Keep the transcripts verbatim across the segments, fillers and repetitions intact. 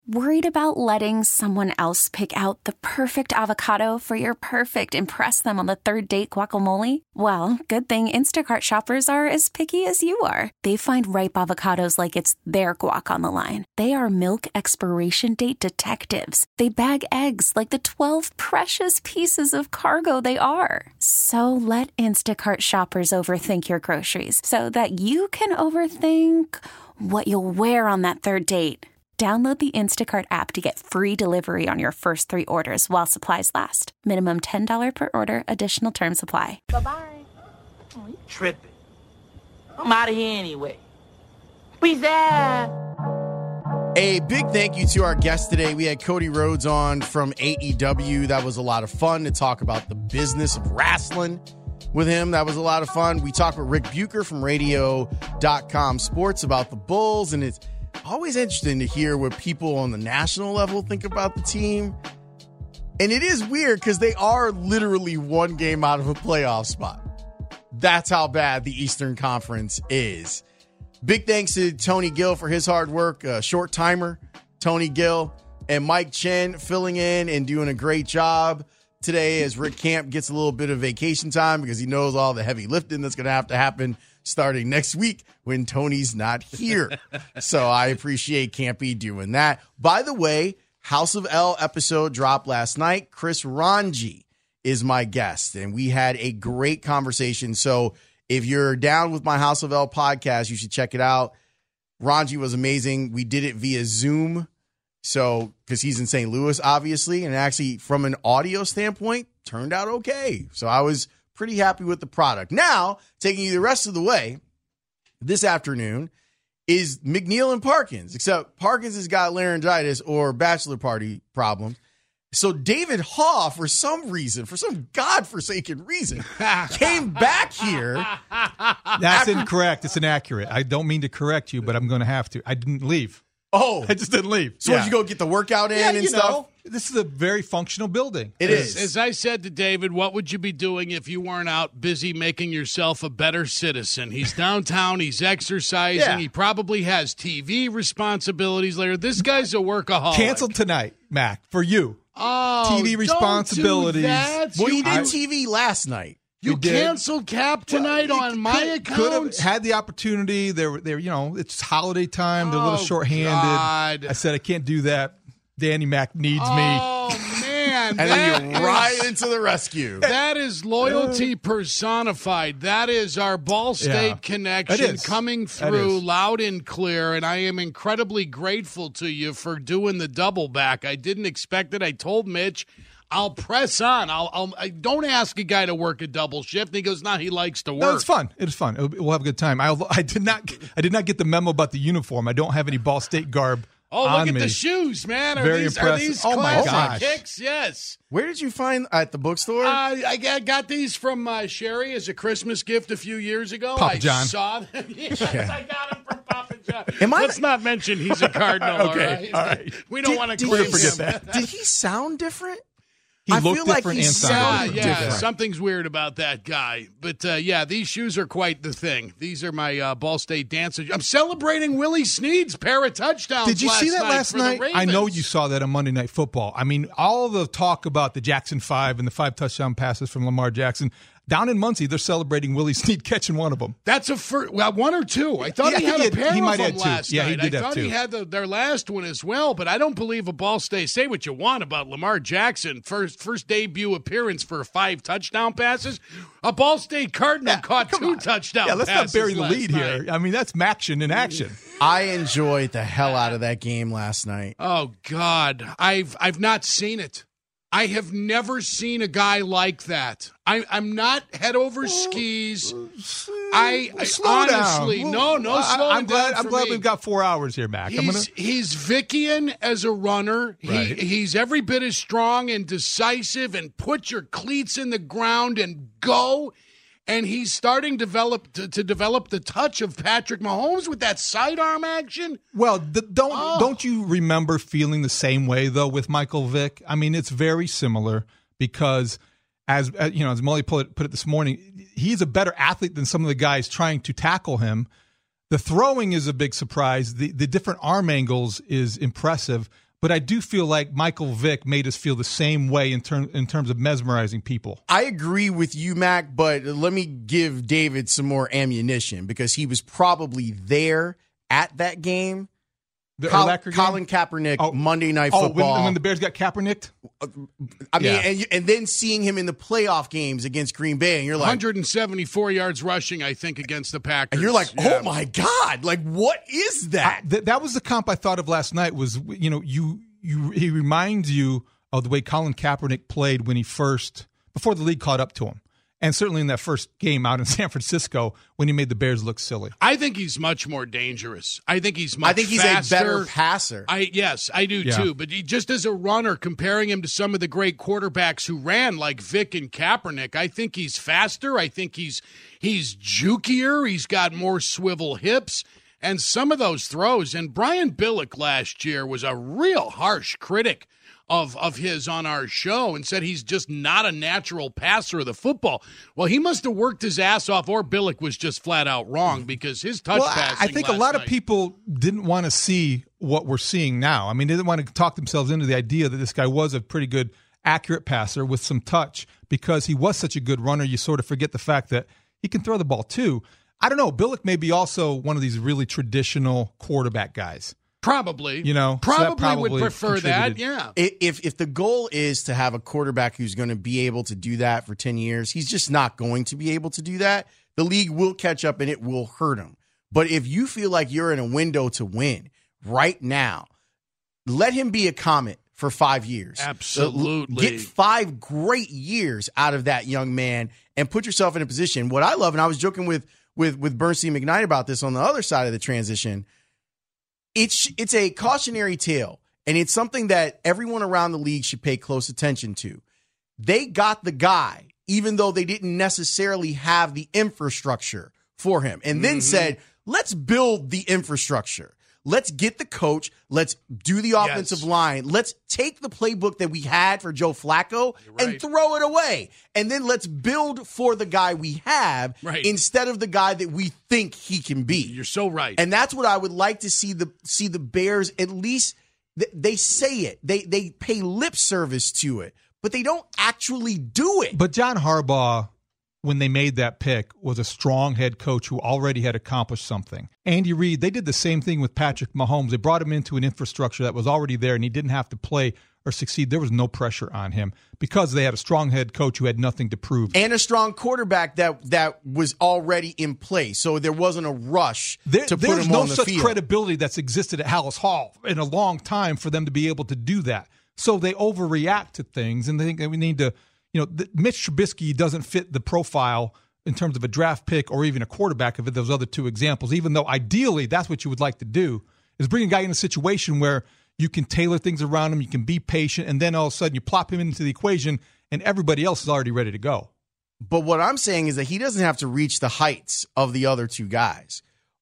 Worried about letting someone else pick out the perfect avocado for your perfect impress them on the third date guacamole? Well, good thing Instacart shoppers are as picky as you are. They find ripe avocados like it's their guac on the line. They are milk expiration date detectives. They bag eggs like the twelve precious pieces of cargo they are. So let Instacart shoppers overthink your groceries so that you can overthink what you'll wear on that third date. Download the Instacart app to get free delivery on your first three orders while supplies last. Minimum ten dollars per order. Additional terms apply. Bye-bye. Oh, you tripping. I'm out of here anyway. Peace out. A big thank you to our guest today. We had Cody Rhodes on from A E W. That was a lot of fun to talk about the business of wrestling with him. That was a lot of fun. We talked with Rick Bucher from radio dot com Sports about the Bulls, and it's always interesting to hear what people on the national level think about the team. And it is weird because they are literally one game out of a playoff spot. That's how bad the Eastern Conference is. Big thanks to Tony Gill for his hard work. Uh, short timer, Tony Gill, and Mike Chen filling in and doing a great job today as Rick Camp gets a little bit of vacation time because he knows all the heavy lifting that's going to have to happen starting next week when Tony's not here. So I appreciate Campy doing that. By the way, House of L episode dropped last night. Chris Ranji is my guest, and we had a great conversation. So if you're down with my House of L podcast, you should check it out. Ranji was amazing. We did it via Zoom. So, because he's in Saint Louis, obviously, and actually from an audio standpoint, turned out okay. So I was pretty happy with the product. Now, taking you the rest of the way, this afternoon is McNeil and Parkins, except Parkins has got laryngitis or bachelor party problems. So David Haw, for some reason, for some godforsaken reason, came back here. That's incorrect. It's inaccurate. I don't mean to correct you, but I'm going to have to. I didn't leave. Oh. I just didn't leave. So yeah. Did you go get the workout in yeah, and you stuff? Know, this is a very functional building. It is. As I said to David, what would you be doing if you weren't out busy making yourself a better citizen? He's downtown. He's exercising. Yeah. He probably has T V responsibilities later. This guy's a workaholic. Canceled tonight, Mac, for you. Oh, T V responsibilities. Don't do that. Well, you you did I, T V last night. You We did. canceled Cap tonight well, on my could, account. Could have had the opportunity. They're, they're, you know, it's holiday time. They're a little Oh, short-handed. God. I said I can't do that. Danny Mac needs oh, me. Oh man! And then you is, ride into the rescue. That is loyalty personified. That is our Ball State Yeah, connection it is. coming That through is. loud and clear. And I am incredibly grateful to you for doing the double back. I didn't expect it. I told Mitch, I'll press on. I'll, I'll I don't ask a guy to work a double shift. And he goes, "No, he likes to work." No, it's fun. It's fun. It'll, we'll have a good time. I, I did not. I did not get the memo about the uniform. I don't have any Ball State garb. Oh, look on at me. the shoes, man! Are Very these impressive. are these Oh, my classic gosh. kicks? Yes. Where did you find at the bookstore? Uh, I got, got these from uh, Sherry as a Christmas gift a few years ago. Papa I John. saw them. Yes, I got them from Papa John. Am I- Let's not mention he's a Cardinal. Okay, all right? all right. We don't Did- want to did claim you forget him. that. Did he sound different? He I looked feel like different he and Yeah, sounded sounded yeah, different. something's weird about that guy. But, uh, yeah, these shoes are quite the thing. These are my uh, Ball State dancers. I'm celebrating Willie Snead's pair of touchdowns Did you last see that night last for the night? I Ravens. know you saw that on Monday Night Football. I mean, all the talk about the Jackson Five and the five touchdown passes from Lamar Jackson. Down in Muncie, they're celebrating Willie Snead catching one of them. That's a first, well, one or two. I thought Yeah, he had he a had- pair he of might them have two. last Yeah, he night. did I have thought he two. had the, their last one as well, but I don't believe a Ball State. Say what you want about Lamar Jackson. First first debut appearance for five touchdown passes. A Ball State Cardinal Yeah, caught come two on. touchdown Yeah, let's passes not bury the last lead night. here. I mean, that's Maction in action. I enjoyed the hell out of that game last night. Oh, God. I've I've not seen it. I have never seen a guy like that. I, I'm not head over skis. I, I Slow honestly, down. no, no I- slowing I'm glad, down I'm for glad me. we've got four hours here, Mac. I'm gonna, He's, he's Vickian as a runner. He, Right. He's every bit as strong and decisive and put your cleats in the ground and go. And he's starting develop to, to develop the touch of Patrick Mahomes with that sidearm action. well, the, don't Oh. don't you remember feeling the same way though with Michael Vick? I mean, it's very similar because as uh, you know, as Mully put it, put it this morning, he's a better athlete than some of the guys trying to tackle him. The throwing is a big surprise. The the different arm angles is impressive. But I do feel like Michael Vick made us feel the same way in, ter- in terms of mesmerizing people. I agree with you, Mac, but let me give David some more ammunition because he was probably there at that game. The Col- Urlacher game? Colin Kaepernick, Oh. Monday Night Oh, Football. when, when the Bears got Kaepernicked? I mean, Yeah. and, and then seeing him in the playoff games against Green Bay, and you're like, one hundred seventy-four yards rushing, I think, against the Packers. and you're like, Yeah. oh my God, like what is that? I, th- that was the comp I thought of last night was, you know, you you he reminds you of the way Colin Kaepernick played when he first, before the league caught up to him. And certainly in that first game out in San Francisco when he made the Bears look silly. I think he's much more dangerous. I think he's much I think he's faster. a better passer. I yes, I do Yeah. too. But he, just as a runner, comparing him to some of the great quarterbacks who ran like Vick and Kaepernick, I think he's faster. I think he's he's jukier. He's got more swivel hips. And some of those throws, and Brian Billick last year was a real harsh critic of of his on our show and said he's just not a natural passer of the football. Well, he must have worked his ass off, or Billick was just flat out wrong because his touch Well, I, passing I think a last lot of night- people didn't want to see what we're seeing now. I mean, they didn't want to talk themselves into the idea that this guy was a pretty good, accurate passer with some touch because he was such a good runner. You sort of forget the fact that he can throw the ball too. I don't know. Billick may be also one of these really traditional quarterback guys. Probably. You know, so probably, that probably would prefer that, contributed. yeah. If if the goal is to have a quarterback who's going to be able to do that for ten years, he's just not going to be able to do that. The league will catch up and it will hurt him. But if you feel like you're in a window to win right now, let him be a Comet for five years. Absolutely. Get five great years out of that young man and put yourself in a position. What I love, and I was joking with with with Bernstein McKnight about this on the other side of the transition, it's it's a cautionary tale, and it's something that everyone around the league should pay close attention to. They got the guy, even though they didn't necessarily have the infrastructure for him, and then mm-hmm. said, let's build the infrastructure. Let's get the coach. Let's do the offensive yes. line. Let's take the playbook that we had for Joe Flacco right. and throw it away. And then let's build for the guy we have right. instead of the guy that we think he can be. You're so right. And that's what I would like to see the see the Bears at least. They say it. They they pay lip service to it, but they don't actually do it. But John Harbaugh, when they made that pick, was a strong head coach who already had accomplished something. Andy Reid, they did the same thing with Patrick Mahomes. They brought him into an infrastructure that was already there, and he didn't have to play or succeed. There was no pressure on him because they had a strong head coach who had nothing to prove. And a strong quarterback that that was already in place, so there wasn't a rush there, to put there's him no on the such field. credibility that's existed at Hallis Hall in a long time for them to be able to do that. So they overreact to things, and they think that we need to, you know, the, Mitch Trubisky doesn't fit the profile in terms of a draft pick or even a quarterback of those other two examples, even though ideally that's what you would like to do, is bring a guy in a situation where you can tailor things around him, you can be patient, and then all of a sudden you plop him into the equation and everybody else is already ready to go. But what I'm saying is that he doesn't have to reach the heights of the other two guys.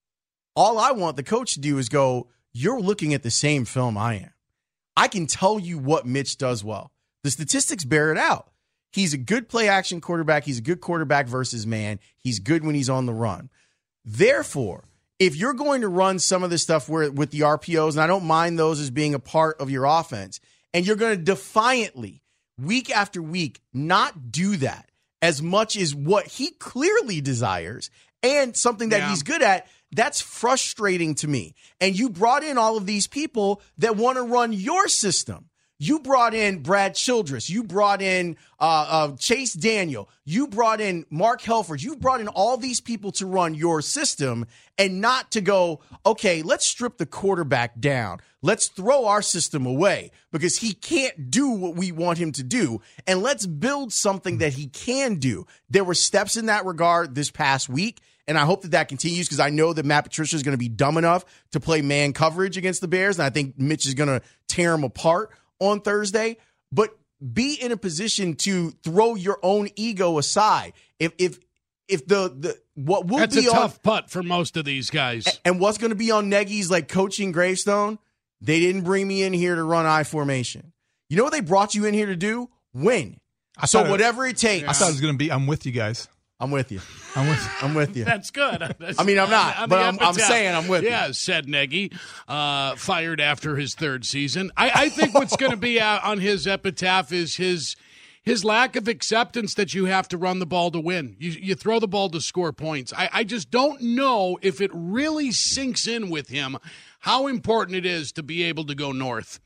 All I want the coach to do is go, you're looking at the same film I am. I can tell you what Mitch does well. The statistics bear it out. He's a good play-action quarterback. He's a good quarterback versus man. He's good when he's on the run. Therefore, if you're going to run some of the stuff where with the R P Os, and I don't mind those as being a part of your offense, and you're going to defiantly, week after week, not do that as much as what he clearly desires and something that Yeah. he's good at, that's frustrating to me. And you brought in all of these people that want to run your system. You brought in Brad Childress. You brought in uh, uh, Chase Daniel. You brought in Mark Helford. You brought in all these people to run your system and not to go, okay, let's strip the quarterback down. Let's throw our system away because he can't do what we want him to do. And let's build something that he can do. There were steps in that regard this past week. And I hope that that continues because I know that Matt Patricia is going to be dumb enough to play man coverage against the Bears. And I think Mitch is going to tear him apart on Thursday, but be in a position to throw your own ego aside. If if if the the what will That's be a on, tough putt for most of these guys. and what's going to be on Nagy's like coaching gravestone, they didn't bring me in here to run I formation. You know what they brought you in here to do? Win. I So thought it- whatever it takes. I thought it was going to be, I'm with you guys. I'm with you. I'm with I'm with you. That's good. That's, I mean, I'm not, on, on but the I'm, I'm epitaph. saying I'm with yeah, you. said Nagy, uh, fired after his third season. I, I think what's going to be uh, on his epitaph is his his lack of acceptance that you have to run the ball to win. You, you throw the ball to score points. I, I just don't know if it really sinks in with him how important it is to be able to go north.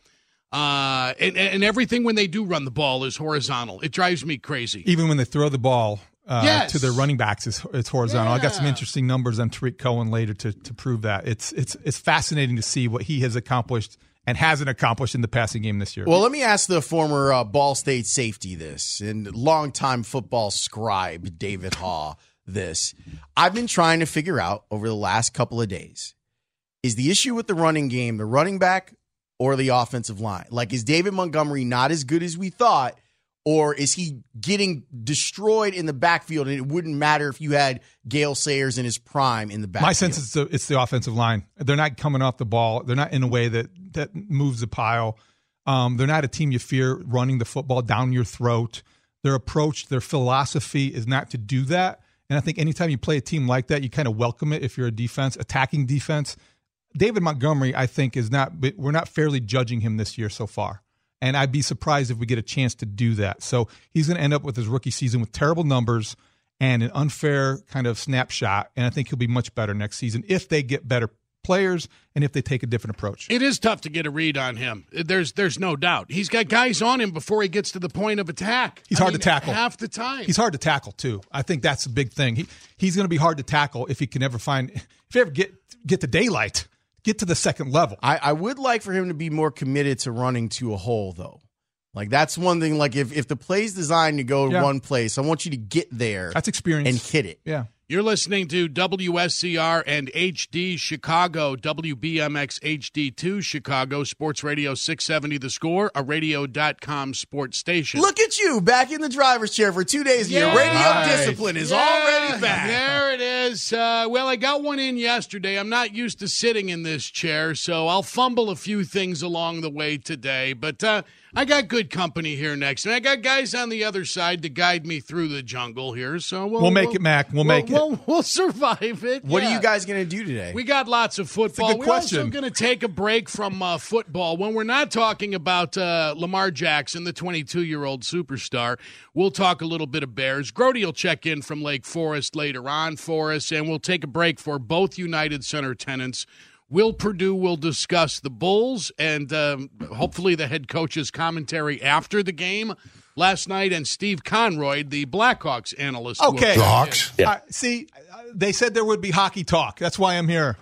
Uh, and, and everything when they do run the ball is horizontal. It drives me crazy. Even when they throw the ball uh, Yes. to their running backs, it's, it's horizontal. I got some Yeah. interesting numbers on Tariq Cohen later to, to prove that. It's it's it's fascinating to see what he has accomplished and hasn't accomplished in the passing game this year. Well, let me ask the former uh, Ball State safety this, and longtime football scribe David Haw this. I've been trying to figure out over the last couple of days, is the issue with the running game the running back or the offensive line? Like, is David Montgomery not as good as we thought, or is he getting destroyed in the backfield and it wouldn't matter if you had Gale Sayers in his prime in the backfield? My sense is the, it's the offensive line. They're not coming off the ball. They're not in a way that, that moves the pile. Um, they're not a team you fear running the football down your throat. Their approach, their philosophy is not to do that. And I think anytime you play a team like that, you kind of welcome it if you're a defense, attacking defense. David Montgomery, I think, is not – we're not fairly judging him this year so far. And I'd be surprised if we get a chance to do that. So he's going to end up with his rookie season with terrible numbers and an unfair kind of snapshot. And I think he'll be much better next season if they get better players and if they take a different approach. It is tough to get a read on him. There's there's no doubt. He's got guys on him before he gets to the point of attack. He's I hard mean, to tackle. half the time. He's hard to tackle, too. I think that's a big thing. He He's going to be hard to tackle if he can ever find – if you ever get, get to daylight, get to the second level. I, I would like for him to be more committed to running to a hole, though. Like, that's one thing. Like, if, if the play's designed to go Yeah. one place, I want you to get there That's experience. and hit it. Yeah. You're listening to W S C R and H D Chicago, W B M X H D two Chicago, Sports Radio six seventy The Score, a radio dot com sports station. Look at you, back in the driver's chair for two days. Yeah. Your radio Right. discipline is Yeah, already back. There it is. Uh, well, I got one in yesterday. I'm not used to sitting in this chair, so I'll fumble a few things along the way today. But uh, I got good company here next, and I got guys on the other side to guide me through the jungle here. So we'll, We'll make it, Mac. We'll make it. We'll, we'll survive it. What yeah. are you guys going to do today? We got lots of football. good We're question. also going to take a break from uh, football. When we're not talking about uh, Lamar Jackson, the twenty-two-year-old superstar, we'll talk a little bit of Bears. Grody will check in from Lake Forest later on for us, and we'll take a break for both United Center tenants. Will Purdue will discuss the Bulls and um, hopefully the head coach's commentary after the game last night, and Steve Conroy, the Blackhawks analyst. will Okay. check in. Hawks? Yeah. Uh, see, uh, they said there would be hockey talk. That's why I'm here.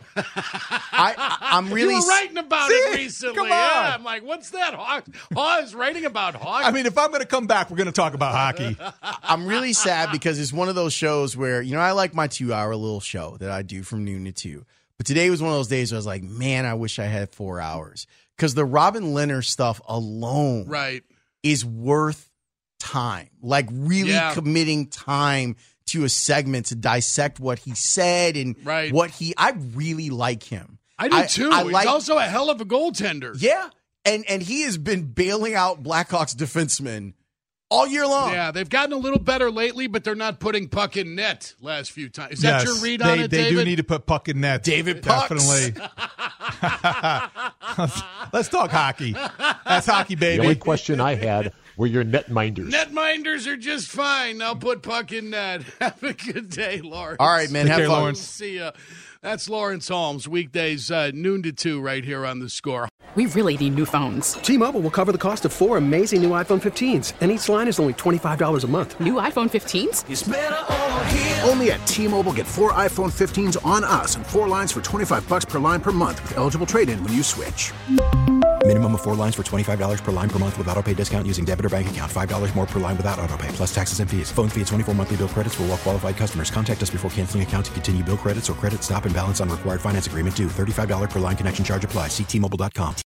I, I, I'm really. You were writing about See? it recently. Come on. Yeah, I'm like, what's that? Hawk, Haw is writing about Hawk. I mean, if I'm going to come back, we're going to talk about hockey. I'm really sad because it's one of those shows where, you know, I like my two hour little show that I do from noon to two. But today was one of those days where I was like, man, I wish I had four hours. Because the Robin Leonard stuff alone right. is worth time. Like, really Yeah. committing time to a segment to dissect what he said and Right. what he. I really like him. I do too. I He's like, also a hell of a goaltender. yeah, and and he has been bailing out Blackhawks defensemen all year long. Yeah, they've gotten a little better lately, but they're not putting puck in net last few times. Is that Yes, your read they, on it, they David? do need to put puck in net. David Pucks. Definitely. Let's talk hockey. That's hockey, The only baby. question I had were your netminders. Netminders are just fine. I'll put puck in net. Have a good day, Lawrence. All right, man. Take Have care, fun. Lawrence. See ya. That's Lawrence Holmes, weekdays uh, noon to two right here on The Score. We really need new phones. T-Mobile will cover the cost of four amazing new iPhone fifteens, and each line is only twenty-five dollars a month. New iPhone fifteens? Only at T-Mobile, get four iPhone fifteens on us and four lines for twenty-five bucks per line per month with eligible trade-in when you switch. Minimum of four lines for twenty-five dollars per line per month with autopay discount using debit or bank account. five dollars more per line without autopay, plus taxes and fees. Phone fee at twenty-four monthly bill credits for well-qualified customers. Contact us before canceling account to continue bill credits or credit stop and balance on required finance agreement due. thirty-five dollars per line connection charge applies. See T Mobile dot com.